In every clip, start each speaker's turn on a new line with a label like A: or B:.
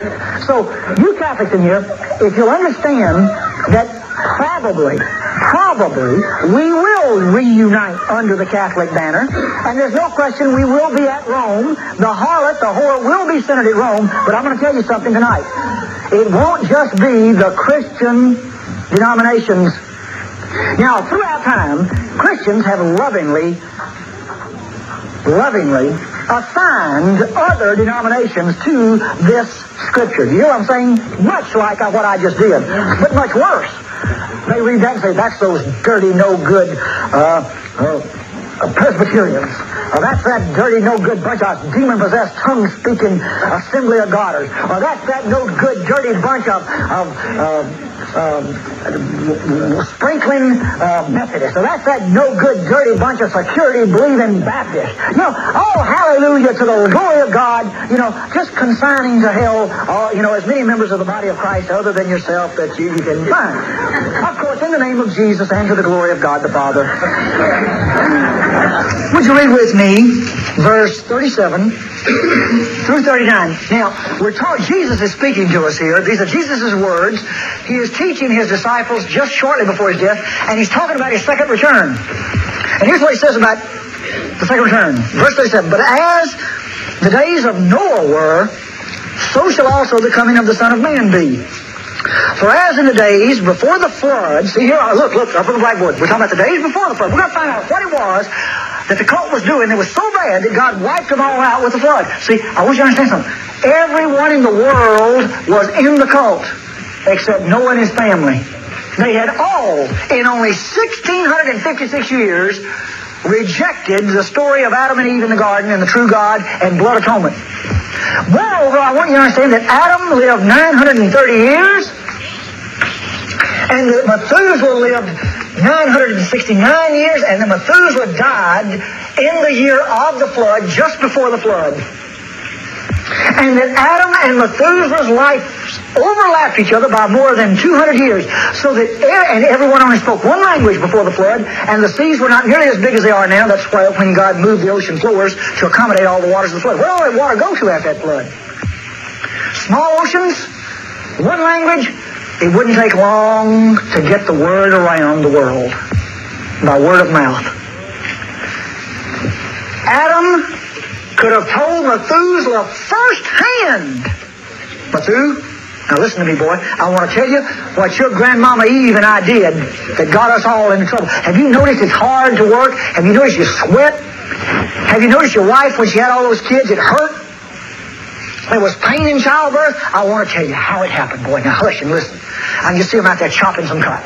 A: So, you Catholics in here, if you'll understand that probably we will reunite under the Catholic banner, and there's no question we will be at Rome. The harlot, the whore, will be centered at Rome, but I'm going to tell you something tonight. It won't just be the Christian denominations. Now, throughout time, Christians have lovingly assigned other denominations to this Scripture. Do you hear what I'm saying? Much like what I just did, but much worse. They read that and say, that's those dirty, no-good Presbyterians. That's that dirty, no-good bunch of demon-possessed, tongue-speaking Assembly of Godders. Or that's that no-good, dirty bunch of sprinkling Methodists. So that's that no-good, dirty bunch of security-believing Baptists. Hallelujah to the glory of God. Just consigning to hell, as many members of the body of Christ other than yourself that you can find. Of course, in the name of Jesus and to the glory of God the Father. Would you read with me verse 37 through 39? Now, we're taught Jesus is speaking to us here. These are Jesus' words. He is teaching his disciples just shortly before his death, and he's talking about his second return. And here's what he says about the second return. Verse 37, but as the days of Noah were, so shall also the coming of the Son of Man be. For as in the days before the flood, see here, look, up on the blackboard. We're talking about the days before the flood. We're going to find out what it was that the cult was doing that was so bad that God wiped them all out with the flood. See, I want you to understand something. Everyone in the world was in the cult except Noah and his family. They had all, in only 1,656 years, rejected the story of Adam and Eve in the garden and the true God and blood atonement. Moreover, I want you to understand that Adam lived 930 years, and that Methuselah lived 969 years, and that Methuselah died in the year of the flood, just before the flood. And that Adam and Methuselah's lives overlapped each other by more than 200 years, so that everyone only spoke one language before the flood, and the seas were not nearly as big as they are now. That's why when God moved the ocean floors to accommodate all the waters of the flood. Where did all that water go to after that flood? Small oceans, one language. It wouldn't take long to get the word around the world by word of mouth. Adam could have told Methuselah firsthand, now listen to me, boy. I want to tell you what your grandmama Eve and I did that got us all into trouble. Have you noticed it's hard to work? Have you noticed you sweat? Have you noticed your wife, when she had all those kids, it hurt? There was pain in childbirth. I want to tell you how it happened, boy. Now hush and listen. I can just see him out there chopping some cotton.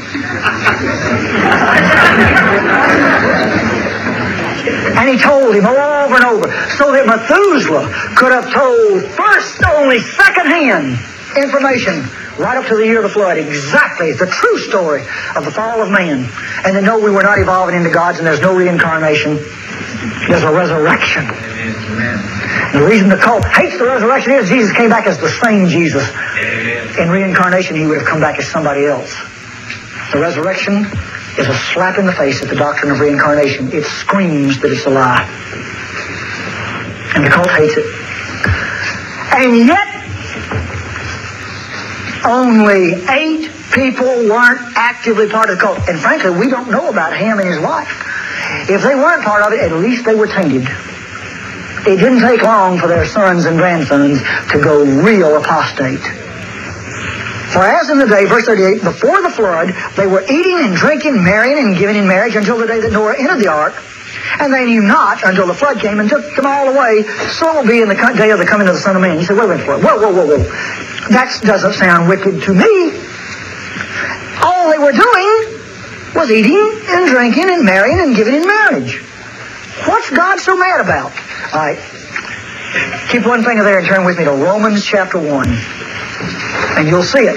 A: And he told him over and over, so that Methuselah could have told first, only second-hand information right up to the year of the flood, exactly the true story of the fall of man. And to know we were not evolving into gods, and there's no reincarnation. There's a resurrection. And the reason the cult hates the resurrection is Jesus came back as the same Jesus. In reincarnation, he would have come back as somebody else. The resurrection is a slap in the face at the doctrine of reincarnation. It screams that it's a lie. And the cult hates it. And yet, only 8 people weren't actively part of the cult. And frankly, we don't know about Ham and his wife. If they weren't part of it, at least they were tainted. It didn't take long for their sons and grandsons to go real apostate. For as in the day, verse 38, before the flood, they were eating and drinking, marrying and giving in marriage until the day that Noah entered the ark. And they knew not until the flood came and took them all away. So it will be in the day of the coming of the Son of Man. You say, wait. Whoa. That doesn't sound wicked to me. All they were doing was eating and drinking and marrying and giving in marriage. What's God so mad about? All right. Keep one finger there and turn with me to Romans chapter 1. And you'll see it.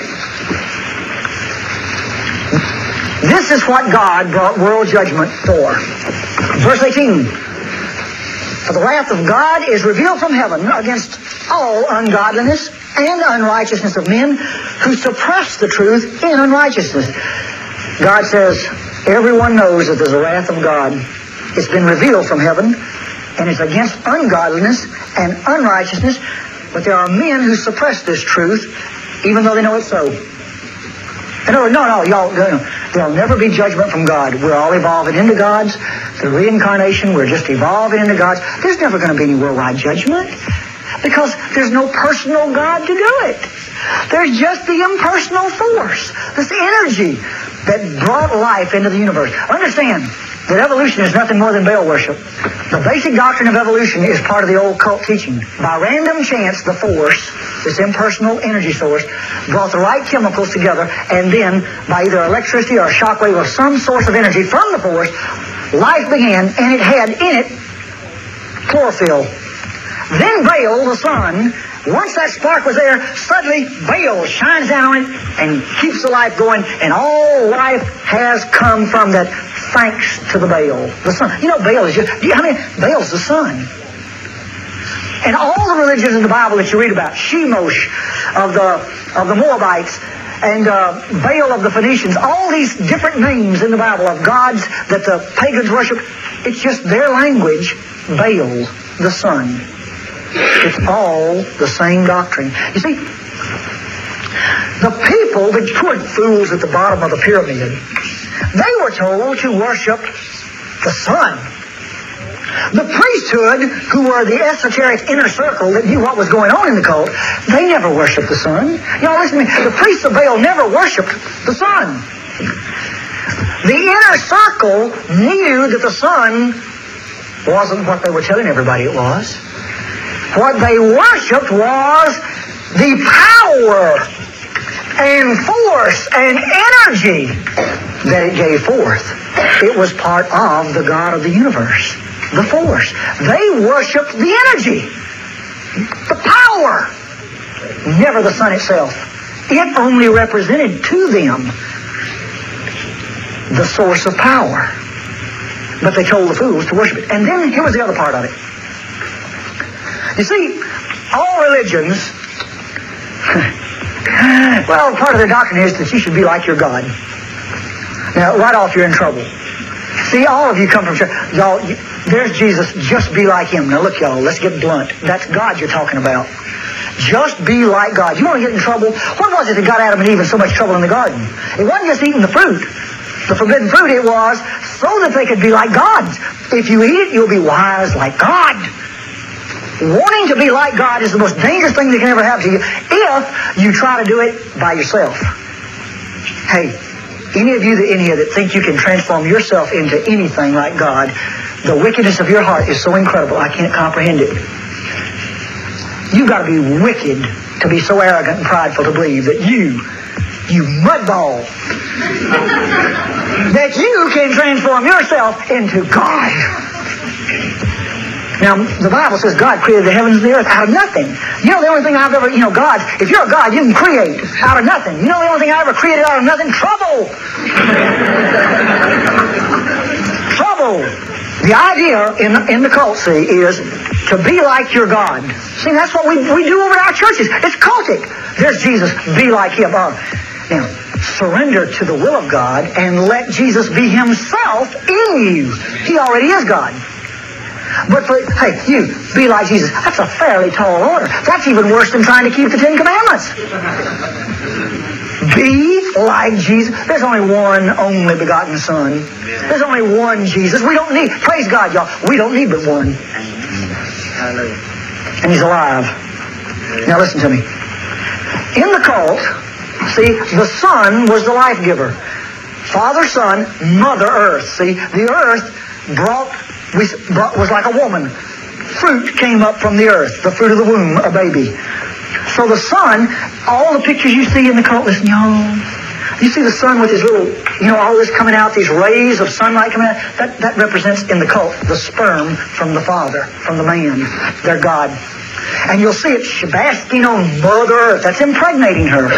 A: This is what God brought world judgment for. Verse 18. For the wrath of God is revealed from heaven against all ungodliness and unrighteousness of men who suppress the truth in unrighteousness. God says, everyone knows that there's a wrath of God. It's been revealed from heaven, and it's against ungodliness and unrighteousness But there are men who suppress this truth, even though they know it's so. And no, y'all, there'll never be judgment from God. We're all evolving into gods. The reincarnation, we're just evolving into gods. There's never going to be any worldwide judgment because there's no personal God to do it. There's just the impersonal force, this energy that brought life into the universe. Understand that evolution is nothing more than Baal worship. The basic doctrine of evolution is part of the old cult teaching. By random chance, the force, this impersonal energy source, brought the right chemicals together, and then by either electricity or a shock wave or some source of energy from the force, life began, and it had in it chlorophyll. Then Baal, the sun, once that spark was there, suddenly Baal shines down on it and keeps the life going, and all life has come from that thanks to the Baal, the sun. You know, Baal is Baal's the sun. And all the religions in the Bible that you read about, Shemosh of the Moabites, and Baal of the Phoenicians, all these different names in the Bible of gods that the pagans worship, it's just their language, Baal, the sun. It's all the same doctrine. You see, the people, the poor fools at the bottom of the pyramid, they were told to worship the sun. The priesthood, who were the esoteric inner circle that knew what was going on in the cult, they never worshipped the sun. Y'all listen to me. The priests of Baal never worshipped the sun. The inner circle knew that the sun wasn't what they were telling everybody it was. What they worshipped was the power and force and energy that it gave forth. It was part of the God of the universe, the force. They worshipped the energy, the power, never the sun itself. It only represented to them the source of power. But they told the fools to worship it. And then here was the other part of it. You see, all religions, well, part of their doctrine is that you should be like your God. Now, right off, you're in trouble. See, all of you come from church. Y'all, there's Jesus. Just be like him. Now, look, y'all, let's get blunt. That's God you're talking about. Just be like God. You want to get in trouble? What was it that got Adam and Eve in so much trouble in the garden? It wasn't just eating the fruit, the forbidden fruit. It was so that they could be like God. If you eat it, you'll be wise like God. Wanting to be like God is the most dangerous thing that can ever happen to you if you try to do it by yourself. Hey, any of you in here that think you can transform yourself into anything like God, the wickedness of your heart is so incredible, I can't comprehend it. You've got to be wicked to be so arrogant and prideful to believe that you mudball, that you can transform yourself into God. Now, the Bible says God created the heavens and the earth out of nothing. You know the only thing I've ever, God, if you're a God, you can create out of nothing. You know the only thing I ever created out of nothing? Trouble. Trouble. The idea in the cult, see, is to be like your God. See, that's what we do over at our churches. It's cultic. There's Jesus. Be like him. Now, surrender to the will of God and let Jesus be himself in you. He already is God. But hey, you, be like Jesus. That's a fairly tall order. That's even worse than trying to keep the Ten Commandments. Be like Jesus. There's only one only begotten Son. There's only one Jesus. We don't need, praise God, y'all, we don't need but one. And he's alive. Now listen to me. In the cult, see, the Son was the life giver. Father, Son, Mother Earth. See, the earth was like a woman. Fruit came up from the earth, the fruit of the womb, a baby. So the sun, all the pictures you see in the cult, listen, y'all, you see the sun with his little, all this coming out, these rays of sunlight coming out, that represents in the cult the sperm from the Father, from the man, their God. And you'll see it basking on Mother Earth. That's impregnating her.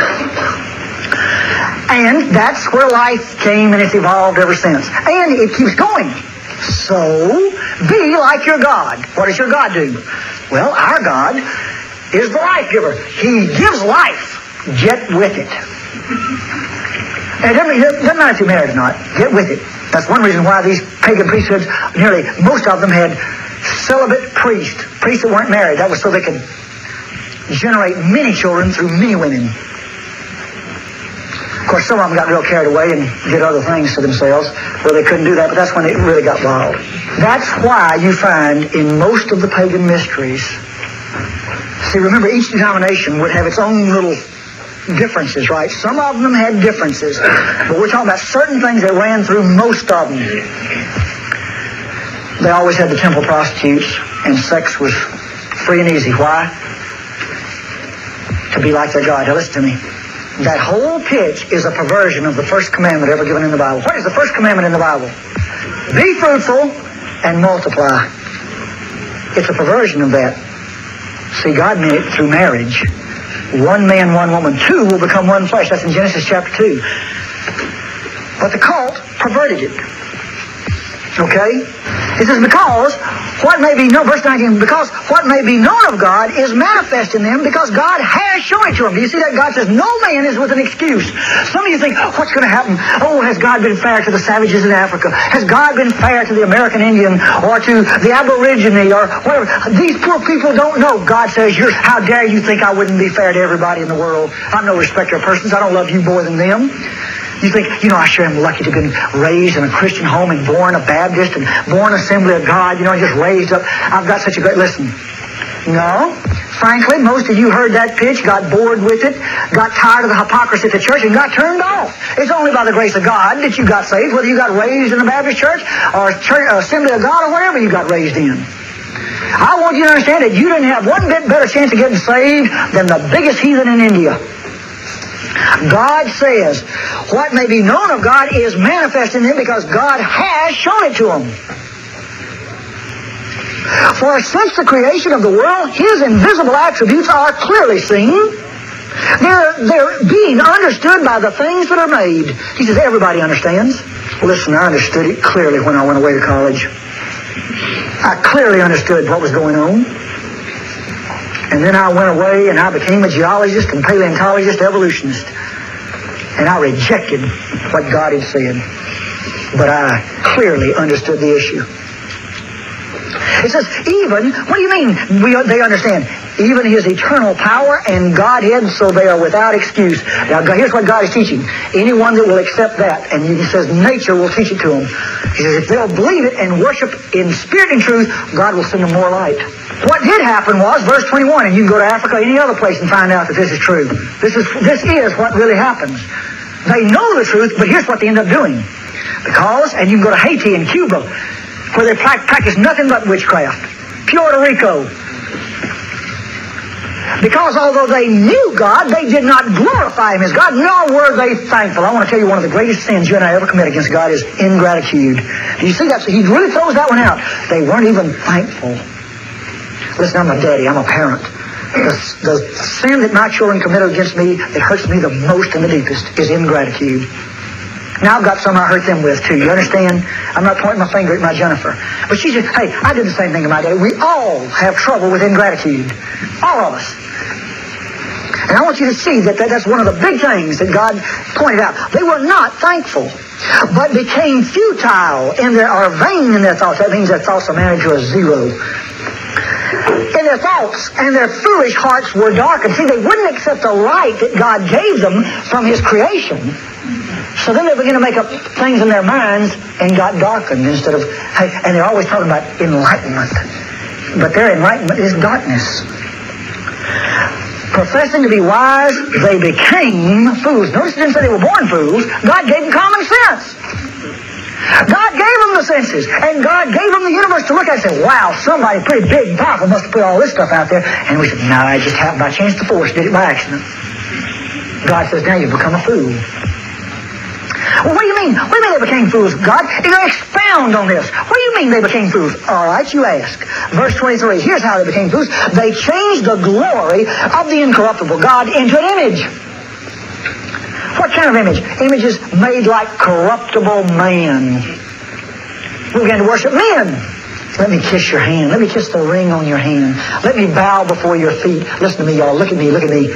A: And that's where life came, and it's evolved ever since. And it keeps going. So, be like your God. What does your God do? Well, our God is the life giver. He gives life. Get with it. And it doesn't matter if you're married or not. Get with it. That's one reason why these pagan priesthoods, nearly most of them had celibate priests that weren't married. That was so they could generate many children through many women. Of course, some of them got real carried away and did other things to themselves where they couldn't do that, but that's when it really got wild. That's why you find in most of the pagan mysteries, see, remember, each denomination would have its own little differences, right? Some of them had differences, but we're talking about certain things that ran through most of them. They always had the temple prostitutes, and sex was free and easy. Why? To be like their God. Now listen to me. That whole pitch is a perversion of the first commandment ever given in the Bible. What is the first commandment in the Bible? Be fruitful and multiply. It's a perversion of that. See, God made it through marriage. One man, one woman. Two will become one flesh. That's in Genesis chapter 2. But the cult perverted it. Okay? It says, because what may be known, verse 19, because what may be known of God is manifest in them because God has shown it to them. Do you see that? God says, no man is with an excuse. Some of you think, what's going to happen? Oh, has God been fair to the savages in Africa? Has God been fair to the American Indian or to the Aborigine or whatever? These poor people don't know. God says, how dare you think I wouldn't be fair to everybody in the world? I'm no respecter of persons. I don't love you more than them. You think, I sure am lucky to have been raised in a Christian home and born a Baptist and born Assembly of God, just raised up. I've got such a great... Listen, no. Frankly, most of you heard that pitch, got bored with it, got tired of the hypocrisy at the church, and got turned off. It's only by the grace of God that you got saved, whether you got raised in a Baptist church or Assembly of God or whatever you got raised in. I want you to understand that you didn't have one bit better chance of getting saved than the biggest heathen in India. God says, what may be known of God is manifest in them because God has shown it to them. For since the creation of the world, His invisible attributes are clearly seen. They're being understood by the things that are made. He says, everybody understands. Listen, I understood it clearly when I went away to college. I clearly understood what was going on. And then I went away and I became a geologist and paleontologist, evolutionist. And I rejected what God had said. But I clearly understood the issue. It says, even, what do you mean they understand? Even His eternal power and Godhead, so they are without excuse. Now, here's what God is teaching. Anyone that will accept that, and He says nature will teach it to them. He says if they'll believe it and worship in spirit and truth, God will send them more light. What did happen was, verse 21, and you can go to Africa or any other place and find out that this is true. This is what really happens. They know the truth, but here's what they end up doing. Because, and you can go to Haiti and Cuba, where they practice nothing but witchcraft. Puerto Rico. Because although they knew God, they did not glorify Him as God, nor were they thankful. I want to tell you one of the greatest sins you and I ever commit against God is ingratitude. Do you see that? So He really throws that one out. They weren't even thankful. Listen, I'm a daddy. I'm a parent. The sin that my children committed against me that hurts me the most and the deepest is ingratitude. Now I've got some I hurt them with too. You understand? I'm not pointing my finger at my Jennifer. But she said, hey, I did the same thing to my daddy. We all have trouble with ingratitude. All of us. And I want you to see that that's one of the big things that God pointed out. They were not thankful, but became futile or vain in their thoughts. That means their thoughts are amounted to a zero. And their thoughts and their foolish hearts were darkened. See, they wouldn't accept the light that God gave them from His creation. So then they began to make up things in their minds and got darkened instead of, and they're always talking about enlightenment. But their enlightenment is darkness. Professing to be wise, they became fools. Notice it didn't say they were born fools. God gave them common sense. God gave them the senses, and God gave them the universe to look at and say, wow, somebody pretty big and powerful must have put all this stuff out there. And we said, no, I just happened by chance to force, did it by accident. God says, now you've become a fool. Well, what do you mean? What do you mean they became fools, God? Expound on this. What do you mean they became fools? All right, you ask. Verse 23, here's how they became fools. They changed the glory of the incorruptible God into an image. What kind of image? Images made like corruptible man. We began to worship men. Let me kiss your hand. Let me kiss the ring on your hand. Let me bow before your feet. Listen to me, y'all. Look at me. Look at me.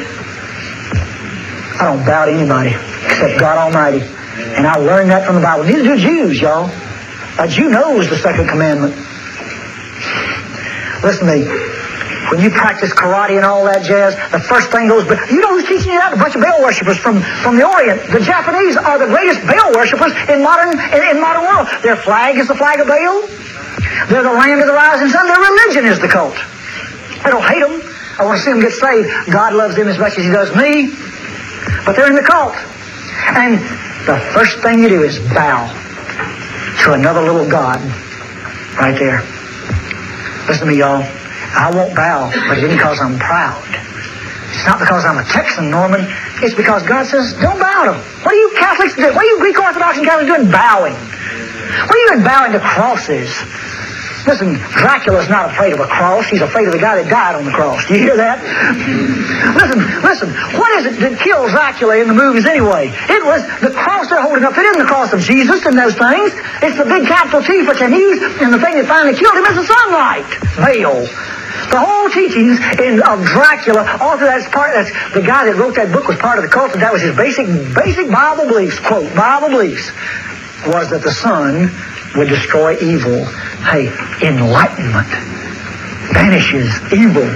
A: I don't bow to anybody except God Almighty. And I learned that from the Bible. Neither do Jews, y'all. A Jew knows the second commandment. Listen to me. when you practice karate and all that jazz, the first thing goes, but you know who's teaching you that? A bunch of Baal worshippers from the Orient. The Japanese are the greatest Baal worshippers in modern world. Their flag is the flag of Baal. They're the land of the rising sun. Their religion is the cult. I don't hate them. I want to see them get saved. God loves them as much as He does me. But they're in the cult. And the first thing you do is bow to another little god right there. Listen to me, y'all. I won't bow, but it isn't because I'm proud. It's not because I'm a Texan, Norman. It's because God says, don't bow to them. What are you Catholics doing? What are you Greek Orthodox and Catholics doing bowing? What are you doing bowing to crosses? Listen, Dracula's not afraid of a cross. He's afraid of the guy that died on the cross. Do you hear that? Listen. What is it that killed Dracula in the movies anyway? It was the cross they're holding up. It isn't the cross of Jesus and those things. It's the big capital T for Chinese, and the thing that finally killed him is the sunlight. Baal. The whole teachings of Dracula, all through that's the guy that wrote that book was part of the cult, and that was his basic Bible beliefs, quote, Bible beliefs, was that the sun would destroy evil. Hey, enlightenment banishes evil.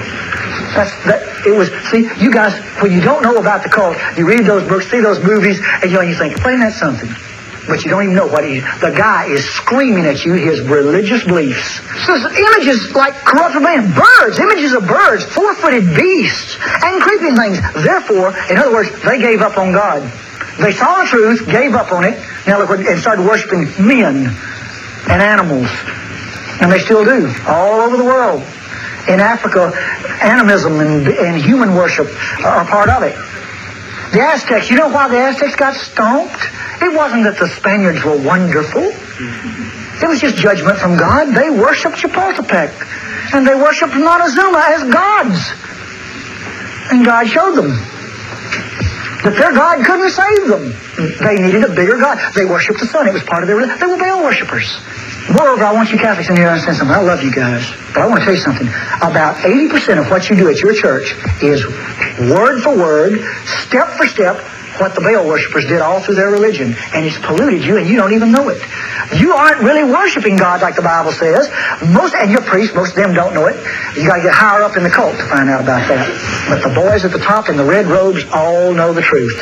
A: See, you guys, when you don't know about the cult, you read those books, see those movies, and you think, ain't that something? But you don't even know what the guy is screaming at you, his religious beliefs. So images like corruptible man, birds, images of birds, four-footed beasts, and creeping things. Therefore, in other words, they gave up on God. They saw the truth, gave up on it, now look, and started worshiping men and animals. And they still do, all over the world. In Africa, animism and human worship are part of it. The Aztecs, you know why the Aztecs got stomped? It wasn't that the Spaniards were wonderful. It was just judgment from God. They worshipped Chapultepec. And they worshipped Montezuma as gods. And God showed them that their God couldn't save them. They needed a bigger God. They worshipped the sun. It was part of their religion. They were Baal worshippers. Moreover, I want you Catholics in here to understand something. I love you guys. But I want to tell you something. About 80% of what you do at your church is word for word, step for step, what the Baal worshippers did all through their religion. And it's polluted you, and you don't even know it. You aren't really worshiping God like the Bible says. And your priests, most of them don't know it. You got to get higher up in the cult to find out about that. But the boys at the top in the red robes all know the truth.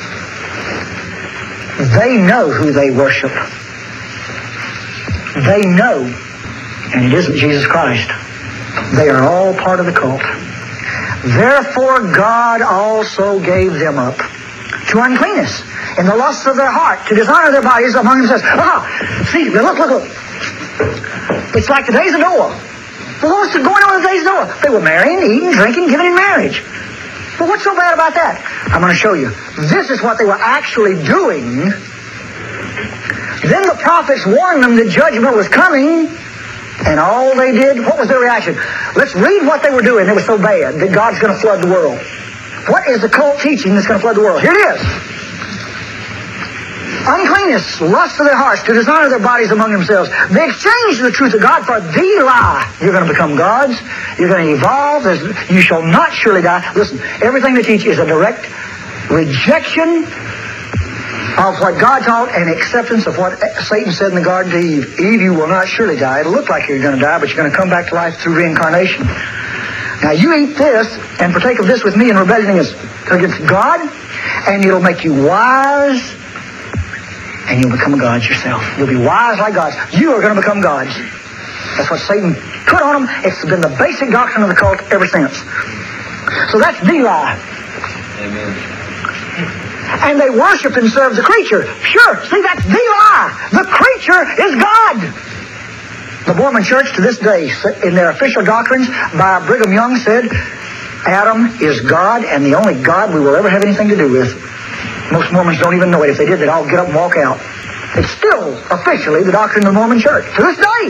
A: They know who they worship. They know, and it isn't Jesus Christ. They are all part of the cult. Therefore God also gave them up to uncleanness in the lusts of their heart, to dishonor their bodies among themselves. See, look. It's like the days of Noah. Well, what's going on in the days of Noah? They were marrying, eating, drinking, giving in marriage. Well, what's so bad about that? I'm going to show you. This is what they were actually doing. Then the prophets warned them that judgment was coming, and all they did, what was their reaction? Let's read what they were doing. It was so bad that God's going to flood the world. What is the cult teaching that's going to flood the world? Here it is. Uncleanness, lust of their hearts, to dishonor their bodies among themselves. They exchanged the truth of God for the lie. You're going to become gods. You're going to evolve. You shall not surely die. Listen, everything they teach is a direct rejection of what God taught and acceptance of what Satan said in the garden to Eve. Eve, you will not surely die. It'll look like you're going to die, but you're going to come back to life through reincarnation. Now, you eat this and partake of this with me in rebellion against God, and it'll make you wise, and you'll become gods yourself. You'll be wise like gods. You are going to become gods. That's what Satan put on them. It's been the basic doctrine of the cult ever since. So that's the lie.
B: Amen.
A: And they worship and serve the creature. Sure, see, that's the lie. The creature is God. The Mormon Church to this day, in their official doctrines by Brigham Young, said Adam is God and the only God we will ever have anything to do with. Most Mormons don't even know it. If they did, they'd all get up and walk out. It's still officially the doctrine of the Mormon Church to this day.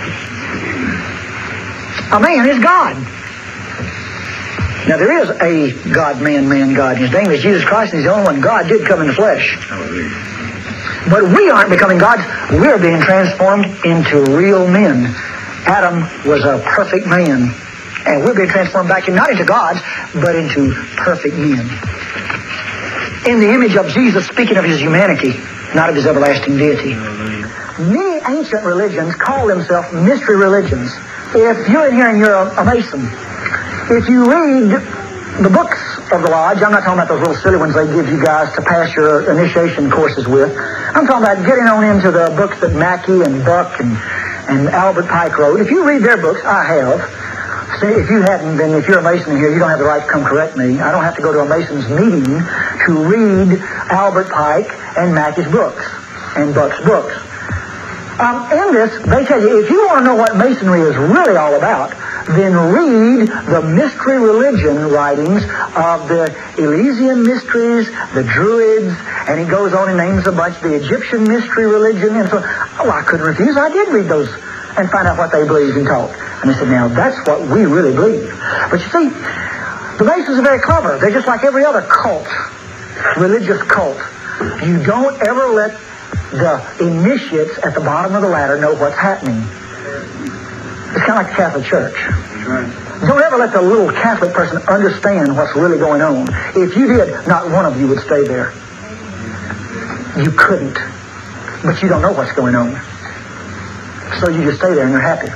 A: A man is God. Now, there is a God-man, God. His name is Jesus Christ, and He's the only one. God did come in the flesh. But we aren't becoming gods. We're being transformed into real men. Adam was a perfect man. And we're being transformed back not into gods, but into perfect men. In the image of Jesus, speaking of His humanity, not of His everlasting deity. Many ancient religions call themselves mystery religions. If you're in here and you're a Mason, if you read the books of the Lodge, I'm not talking about those little silly ones they give you guys to pass your initiation courses with. I'm talking about getting on into the books that Mackey and Buck and Albert Pike wrote. If you read their books, I have. See, if you hadn't, then if you're a Mason here, you don't have the right to come correct me. I don't have to go to a Mason's meeting to read Albert Pike and Mackey's books and Buck's books. In this, they tell you, if you want to know what Masonry is really all about, then read the mystery religion writings of the Elysian mysteries, the Druids, and he goes on and names a bunch, the Egyptian mystery religion, and so, I couldn't refuse. I did read those and find out what they believed and taught. And I said, now, that's what we really believe. But you see, the Masons are very clever. They're just like every other cult, religious cult. You don't ever let the initiates at the bottom of the ladder know what's happening. It's kind of like the Catholic Church. Don't ever let the little Catholic person understand what's really going on. If you did, not one of you would stay there. You couldn't. But you don't know what's going on. So you just stay there and you're happy.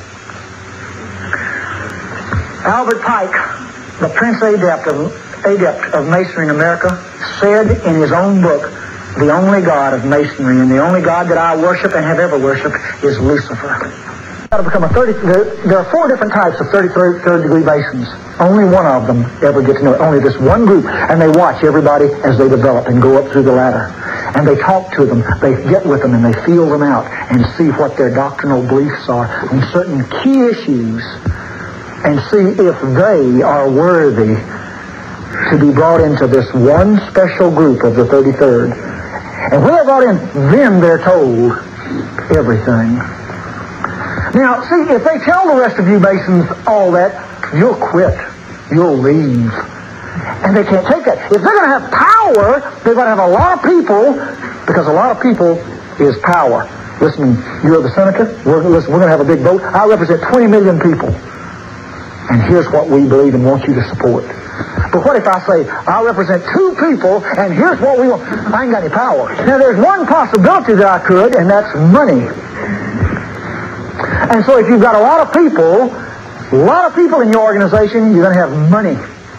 A: Albert Pike, the Prince Adept of Masonry in America, said in his own book, the only God of Masonry and the only God that I worship and have ever worshipped is Lucifer. There are 4 different types of 33rd degree Masons. Only one of them ever gets to know it. Only this one group. And they watch everybody as they develop and go up through the ladder. And they talk to them. They get with them and they feel them out and see what their doctrinal beliefs are on certain key issues and see if they are worthy to be brought into this one special group of the 33rd. And when they're brought in, then they're told everything. Now, see, if they tell the rest of you Masons all that, you'll quit. You'll leave. And they can't take that. If they're going to have power, they're going to have a lot of people, because a lot of people is power. Listen, you're the senator. We're going to have a big vote. I represent 20 million people. And here's what we believe and want you to support. But what if I say, I represent 2 people, and here's what we want? I ain't got any power. Now, there's one possibility that I could, and that's money. And so if you've got a lot of people in your organization, you're going to have money.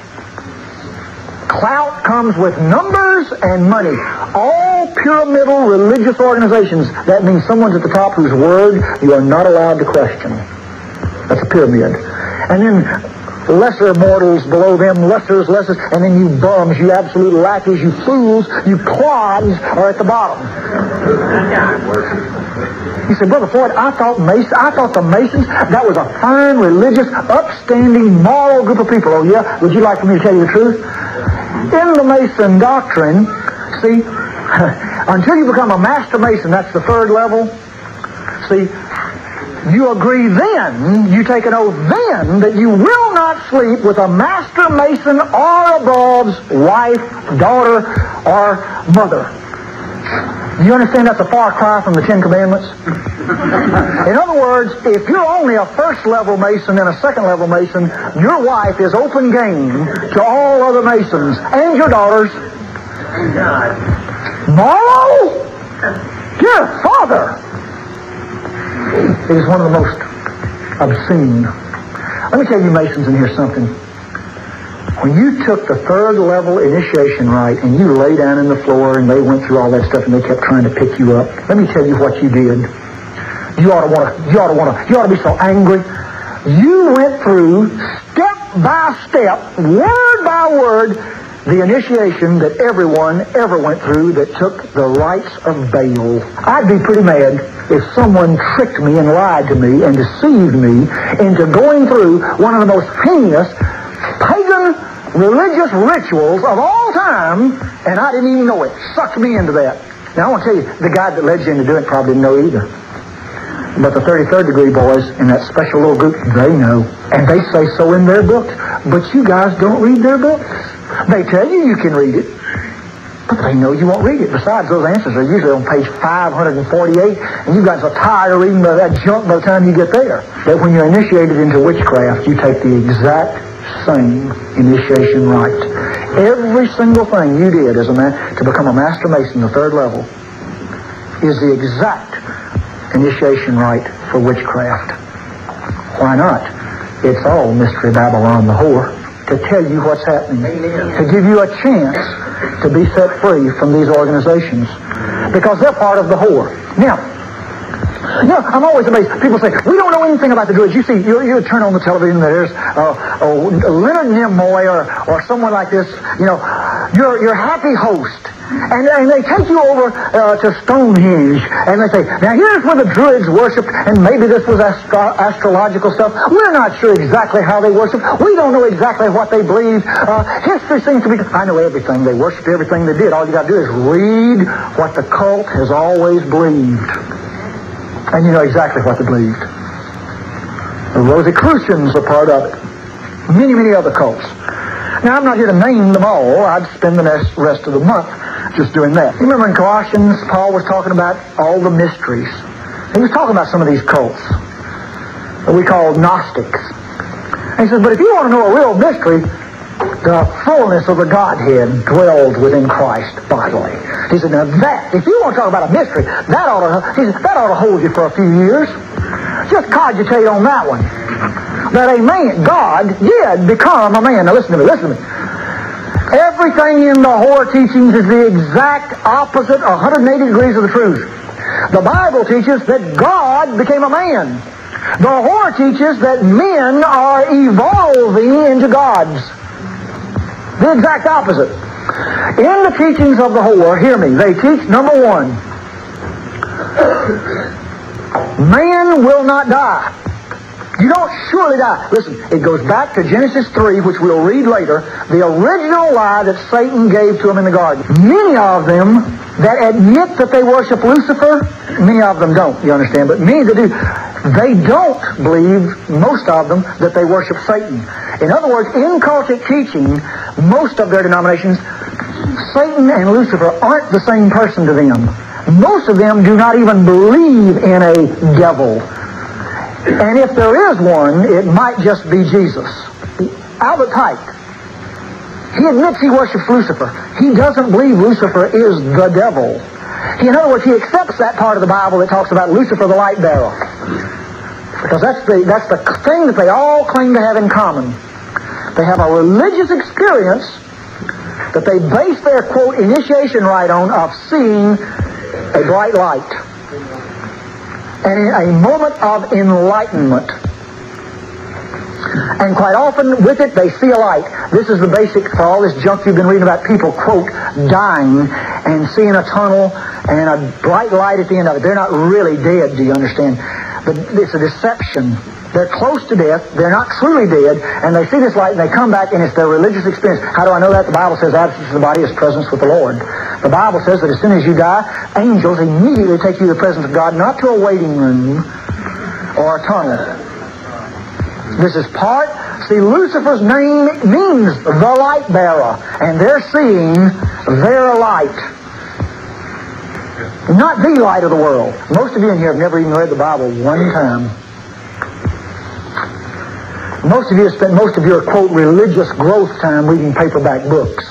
A: Clout comes with numbers and money. All pyramidal religious organizations, that means someone's at the top whose word you are not allowed to question. That's a pyramid. And then lesser mortals below them, lessers, and then you bums, you absolute lackeys, you fools, you clods are at the bottom. He said, Brother Floyd, I thought the Masons, that was a fine, religious, upstanding, moral group of people. Oh, yeah? Would you like for me to tell you the truth? In the Mason doctrine, see, until you become a Master Mason, that's the 3rd level, see, you agree then, you take an oath then, that you will not sleep with a Master Mason or above's wife, daughter, or mother. You understand that's a far cry from the 10 Commandments? In other words, if you're only a 1st level Mason and a 2nd level Mason, your wife is open game to all other Masons and your daughters. Moral? Dear Father! It is one of the most obscene. Let me tell you Masons in here something. When you took the 3rd level initiation rite and you lay down in the floor and they went through all that stuff and they kept trying to pick you up, let me tell you what you did. You ought to be so angry. You went through step by step, word by word, the initiation that everyone ever went through that took the rites of Baal. I'd be pretty mad if someone tricked me and lied to me and deceived me into going through one of the most heinous pagan religious rituals of all time, and I didn't even know it. Sucked me into that. Now, I want to tell you, the guy that led you into doing it probably didn't know either. But the 33rd degree boys in that special little group, they know. And they say so in their books. But you guys don't read their books. They tell you you can read it, but they know you won't read it. Besides, those answers are usually on page 548, and you guys are tired of reading that junk by the time you get there. That when you're initiated into witchcraft, you take the exact same initiation rite. Every single thing you did as a man to become a Master Mason, the 3rd level, is the exact initiation rite for witchcraft. Why not? It's all Mystery Babylon the whore. to tell you what's happening, to give you a chance to be set free from these organizations, because they're part of the whore. Now, I'm always amazed. People say, we don't know anything about the Druids. You see, you turn on the television, there's Leonard Nimoy or someone like this, your happy host. And they take you over to Stonehenge, and they say, now here's where the Druids worshipped, and maybe this was astrological stuff. We're not sure exactly how they worshiped. We don't know exactly what they believed. History seems to be... I know everything. They worshipped everything they did. All you got to do is read what the cult has always believed. And you know exactly what they believed. The Rosicrucians are part of it. Many, many other cults. Now, I'm not here to name them all. I'd spend the rest of the month just doing that. You remember in Colossians, Paul was talking about all the mysteries. He was talking about some of these cults that we call Gnostics. And he says, but if you want to know a real mystery, the fullness of the Godhead dwelled within Christ bodily. He said, now that, if you want to talk about a mystery, that ought to hold you for a few years. Just cogitate on that one. That a man, God, did become a man. Now listen to me. Everything in the whore teachings is the exact opposite, 180 degrees of the truth. The Bible teaches that God became a man. The whore teaches that men are evolving into gods. The exact opposite. In the teachings of the whore, hear me, they teach, number one, man will not die. You don't surely die. Listen, it goes back to Genesis 3, which we'll read later, the original lie that Satan gave to him in the garden. Many of them that admit that they worship Lucifer, many of them don't, you understand, but many that do, they don't believe, most of them, that they worship Satan. In other words, in cultic teaching, most of their denominations, Satan and Lucifer aren't the same person to them. Most of them do not even believe in a devil. And if there is one, it might just be Jesus. Albert Pike, he admits he worships Lucifer. He doesn't believe Lucifer is the devil. In other words, he accepts that part of the Bible that talks about Lucifer the light bearer. Because that's the thing that they all claim to have in common. They have a religious experience that they base their, quote, initiation rite on of seeing a bright light. And a moment of enlightenment. And quite often with it they see a light. This is the basic for all this junk you've been reading about people, quote, dying and seeing a tunnel and a bright light at the end of it. They're not really dead, do you understand? But it's a deception. They're close to death. They're not truly dead. And they see this light and they come back and it's their religious experience. How do I know that? The Bible says absence of the body is presence with the Lord. The Bible says that as soon as you die, angels immediately take you to the presence of God, not to a waiting room or a tunnel. This is part... See, Lucifer's name means the light bearer. And they're seeing their light. Not the light of the world. Most of you in here have never even read the Bible one time. Most of you have spent most of your, quote, religious growth time reading paperback books.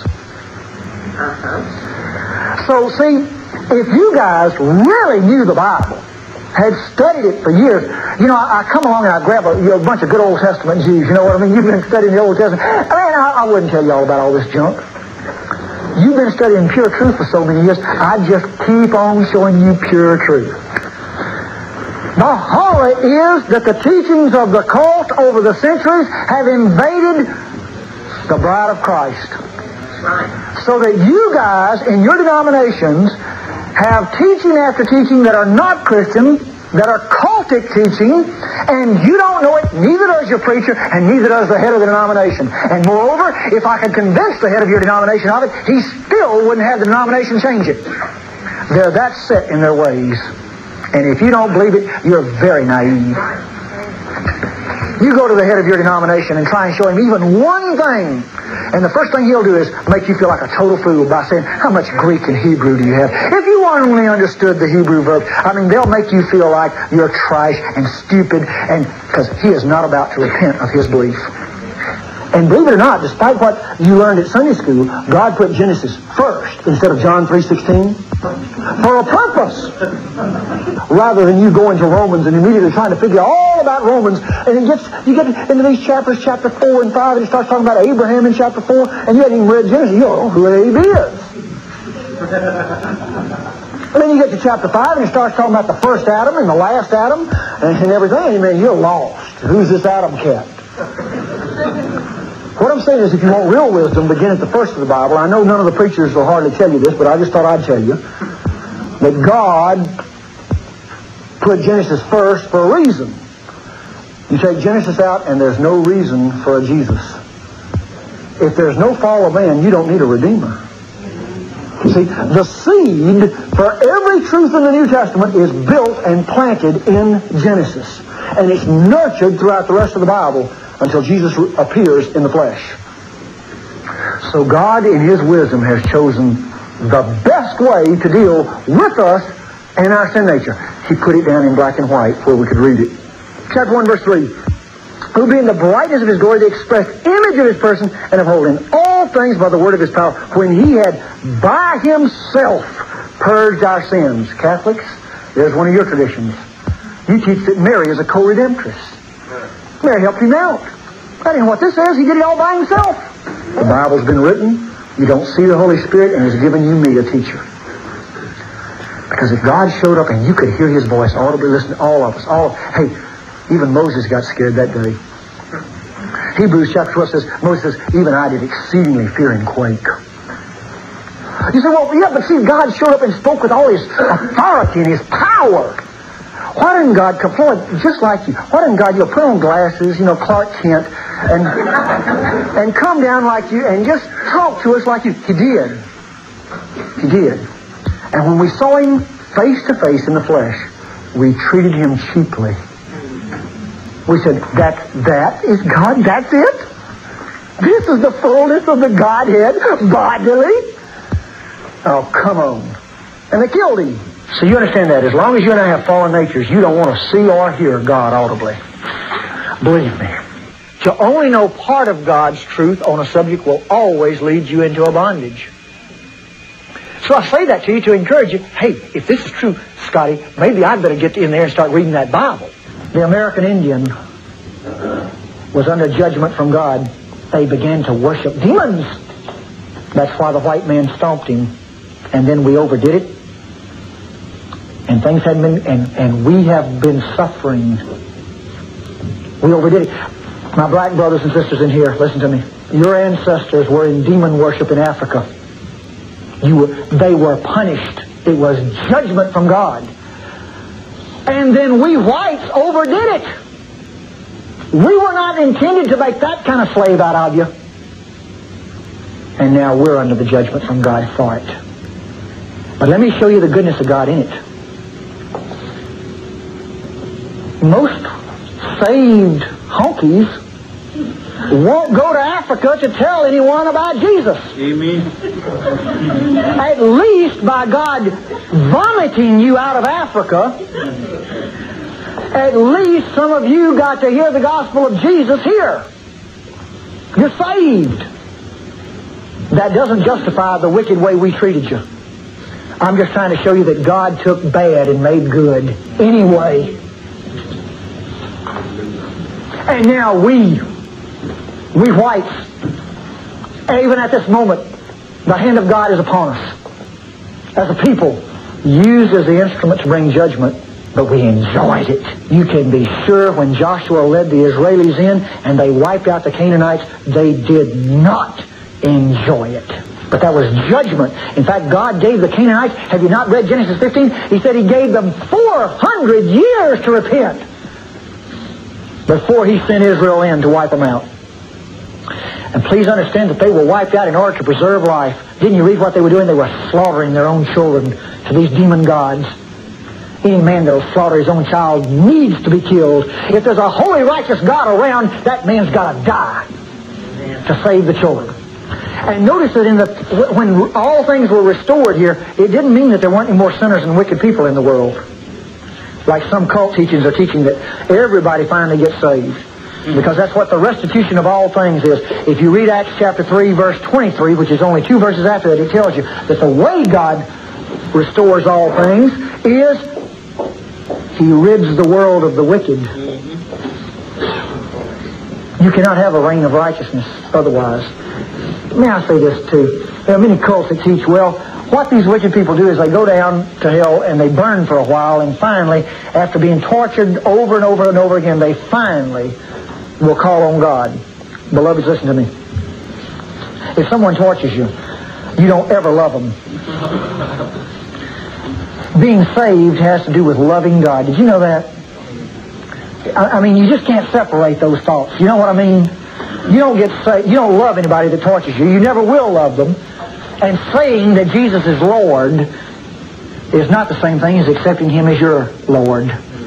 A: So, see, if you guys really knew the Bible, had studied it for years, I come along and I grab a bunch of good Old Testament Jews, you know what I mean? You've been studying the Old Testament. I wouldn't tell you all about all this junk. You've been studying pure truth for so many years, I just keep on showing you pure truth. The horror is that the teachings of the cult over the centuries have invaded the bride of Christ. So that you guys in your denominations have teaching after teaching that are not Christian, that are cultic teaching, and you don't know it, neither does your preacher, and neither does the head of the denomination. And moreover, if I could convince the head of your denomination of it, he still wouldn't have the denomination change it. They're that set in their ways. And if you don't believe it, you're very naive. You go to the head of your denomination and try and show him even one thing, and the first thing he'll do is make you feel like a total fool by saying, how much Greek and Hebrew do you have? If you only understood the Hebrew verb, they'll make you feel like you're trash and stupid, and because he is not about to repent of his belief. And believe it or not, despite what you learned at Sunday school, God put Genesis first instead of John 3:16. For a purpose. Rather than you going to Romans and immediately trying to figure out all about Romans, and you get into these chapters, chapter 4 and 5, and it starts talking about Abraham in chapter 4, and you haven't even read Genesis. You don't know who Abe is. And then you get to chapter 5, and it starts talking about the first Adam and the last Adam and everything, and man, you're lost. Who's this Adam cat? What I'm saying is, if you want real wisdom, begin at the first of the Bible. I know none of the preachers will hardly tell you this, but I just thought I'd tell you that God put Genesis first for a reason. You take Genesis out, and there's no reason for a Jesus. If there's no fall of man, you don't need a Redeemer. You see, the seed for every truth in the New Testament is built and planted in Genesis. And it's nurtured throughout the rest of the Bible until Jesus appears in the flesh. So God, in His wisdom, has chosen the best way to deal with us and our sin nature. He put it down in black and white where we could read it. Chapter 1, verse 3. Who being the brightness of His glory, the express image of His person, and upholding all things by the word of His power, when He had by Himself purged our sins. Catholics, there's one of your traditions. You teach that Mary is a co-redemptress. Mary helped Him out. That ain't what this says. He did it all by Himself. The Bible's been written. You don't see the Holy Spirit, and He's given you me, a teacher. Because if God showed up and you could hear His voice audibly, listen to all of us. Hey, even Moses got scared that day. Hebrews chapter 12 says, Moses says, even I did exceedingly fear and quake. You say, well, yeah, but see, God showed up and spoke with all His authority and His power. Why didn't God come forward just like you? Why didn't God, put on glasses, Clark Kent, and come down like you and just talk to us like you? He did. He did. And when we saw Him face to face in the flesh, we treated Him cheaply. We said, that is God? That's it? This is the fullness of the Godhead bodily? Oh, come on. And they killed Him. So you understand that. As long as you and I have fallen natures, you don't want to see or hear God audibly. Believe me. To only know part of God's truth on a subject will always lead you into a bondage. So I say that to you to encourage you. Hey, if this is true, Scotty, maybe I'd better get in there and start reading that Bible. The American Indian was under judgment from God. They began to worship demons. That's why the white man stomped him. And then we overdid it. And things hadn't been, and we have been suffering. We overdid it. My black brothers and sisters in here, listen to me. Your ancestors were in demon worship in Africa. They were punished. It was judgment from God. And then we whites overdid it. We were not intended to make that kind of slave out of you. And now we're under the judgment from God for it. But let me show you the goodness of God in it. Most saved honkies won't go to Africa to tell anyone about Jesus.
B: Amen.
A: At least by God vomiting you out of Africa, at least some of you got to hear the gospel of Jesus here. You're saved. That doesn't justify the wicked way we treated you. I'm just trying to show you that God took bad and made good anyway. And now we whites, even at this moment, the hand of God is upon us. As a people, used as the instrument to bring judgment, but we enjoyed it. You can be sure when Joshua led the Israelis in and they wiped out the Canaanites, they did not enjoy it. But that was judgment. In fact, God gave the Canaanites, have you not read Genesis 15? He said He gave them 400 years to repent before He sent Israel in to wipe them out. And please understand that they were wiped out in order to preserve life. Didn't you read what they were doing? They were slaughtering their own children to these demon gods. Any man that will slaughter his own child needs to be killed. If there's a holy, righteous God around, that man's got to die to save the children. And notice that when all things were restored here, it didn't mean that there weren't any more sinners and wicked people in the world. Like some cult teachings are teaching that everybody finally gets saved. Because that's what the restitution of all things is. If you read Acts chapter 3, verse 23, which is only 2 verses after that, it tells you that the way God restores all things, is He rids the world of the wicked. You cannot have a reign of righteousness otherwise. May I say this too? There are many cults that teach, well, what these wicked people do is they go down to hell and they burn for a while, and finally, after being tortured over and over and over again, they finally will call on God. Beloveds, listen to me. If someone tortures you, you don't ever love them. Being saved has to do with loving God. Did you know that? I mean, you just can't separate those thoughts. You know what I mean? You don't get saved. You don't love anybody that tortures you. You never will love them. And saying that Jesus is Lord is not the same thing as accepting Him as your Lord.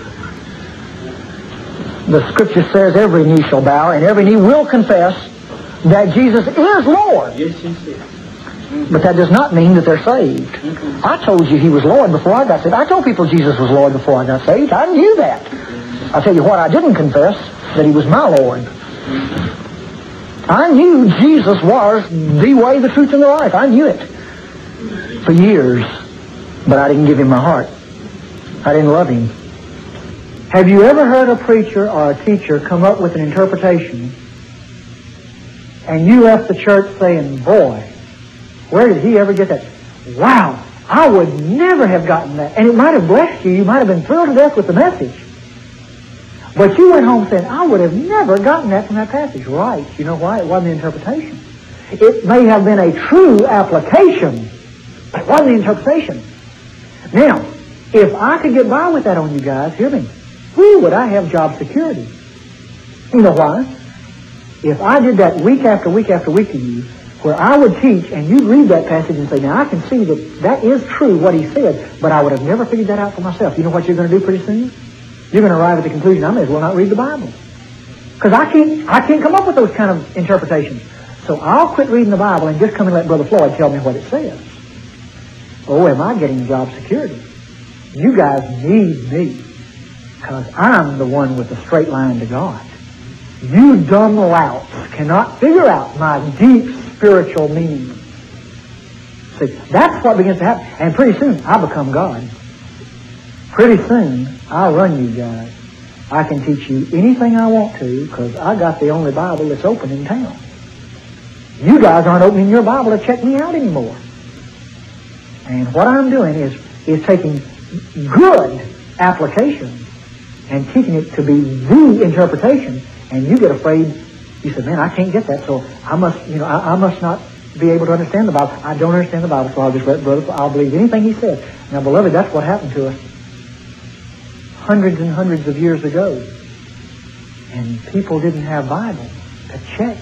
A: The Scripture says every knee shall bow and every knee will confess that Jesus is Lord.
B: Yes, yes, yes.
A: But that does not mean that they're saved. I told you He was Lord before I got saved. I told people Jesus was Lord before I got saved. I knew that. I'll tell you what I didn't confess, that He was my Lord. I knew Jesus was the way, the truth, and the life. I knew it for years. But I didn't give Him my heart. I didn't love Him. Have you ever heard a preacher or a teacher come up with an interpretation and you left the church saying, boy, where did he ever get that? Wow, I would never have gotten that. And it might have blessed you. You might have been thrilled to death with the message. But you went home saying, I would have never gotten that from that passage. Right. You know why? It wasn't the interpretation. It may have been a true application, but it wasn't the interpretation. Now, if I could get by with that on you guys, hear me, would I have job security? You know why? If I did that week after week after week to you, where I would teach and you'd read that passage and say, now I can see that that is true what he said, but I would have never figured that out for myself. You know what you're going to do pretty soon? You're going to arrive at the conclusion, I may as well not read the Bible. Because I can't come up with those kind of interpretations. So I'll quit reading the Bible and just come and let Brother Floyd tell me what it says. Oh, am I getting job security? You guys need me. Because I'm the one with the straight line to God. You dumb louts cannot figure out my deep spiritual meaning. See, that's what begins to happen. And pretty soon, I become God. Pretty soon, I'll run you guys. I can teach you anything I want to because I got the only Bible that's open in town. You guys aren't opening your Bible to check me out anymore. And what I'm doing is taking good application and teaching it to be the interpretation. And you get afraid. You say, man, I can't get that, so I must not be able to understand the Bible. I don't understand the Bible, so I'll just let Brother, I'll believe anything he said. Now, beloved, that's what happened to us hundreds and hundreds of years ago. And people didn't have Bible to check.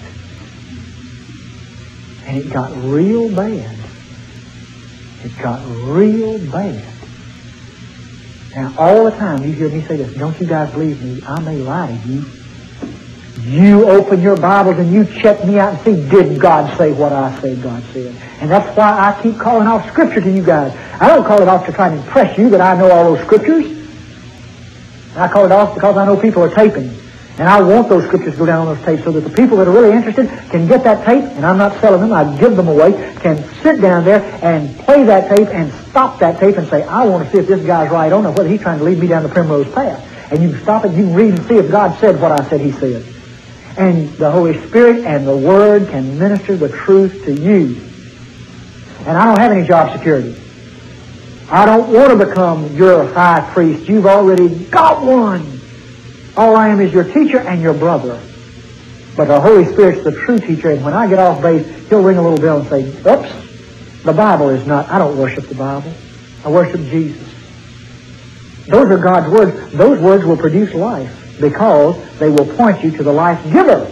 A: And it got real bad. It got real bad. Now, all the time you hear me say this, don't you guys believe me? I may lie to you. You open your Bibles and you check me out and see, did God say what I say God said? And that's why I keep calling off Scripture to you guys. I don't call it off to try to impress you that I know all those Scriptures. I call it off because I know people are taping. And I want those Scriptures to go down on those tapes so that the people that are really interested can get that tape, and I'm not selling them, I give them away, can sit down there and play that tape and stop that tape and say, I want to see if this guy's right on or whether he's trying to lead me down the primrose path. And you can stop it, you can read and see if God said what I said he said. And the Holy Spirit and the Word can minister the truth to you. And I don't have any job security. I don't want to become your high priest. You've already got one. All I am is your teacher and your brother. But the Holy Spirit's the true teacher, and when I get off base, he'll ring a little bell and say, oops, the Bible is not, I don't worship the Bible. I worship Jesus. Those are God's words. Those words will produce life because they will point you to the life giver.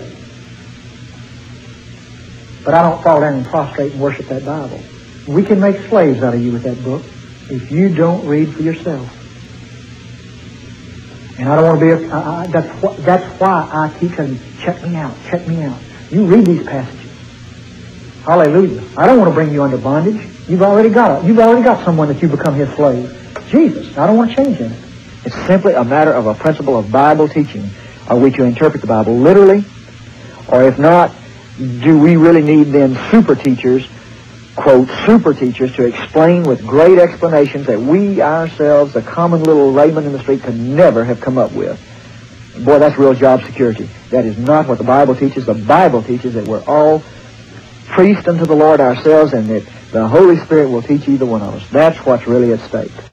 A: But I don't fall down and prostrate and worship that Bible. We can make slaves out of you with that book if you don't read for yourself. And I don't want to be that's why I keep telling you, check me out, check me out. You read these passages. Hallelujah. I don't want to bring you under bondage. You've already got someone that you become his slave. Jesus. I don't want to change him. It's simply a matter of a principle of Bible teaching. Are we to interpret the Bible literally? Or if not, do we really need then super teachers quote, super teachers to explain with great explanations that we ourselves, the common little layman in the street, could never have come up with. Boy, that's real job security. That is not what the Bible teaches. The Bible teaches that we're all priests unto the Lord ourselves, and that the Holy Spirit will teach either one of us. That's what's really at stake.